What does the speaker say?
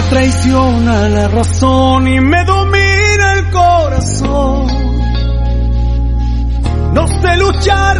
Me traiciona la razón y me domina el corazón. No sé luchar